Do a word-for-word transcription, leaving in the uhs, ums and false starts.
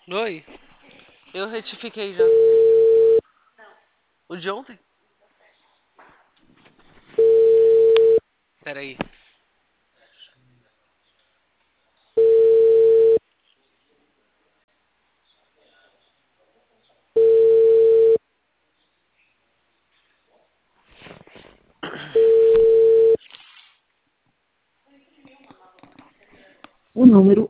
Oi, eu retifiquei já. O de ontem? Pera aí. O número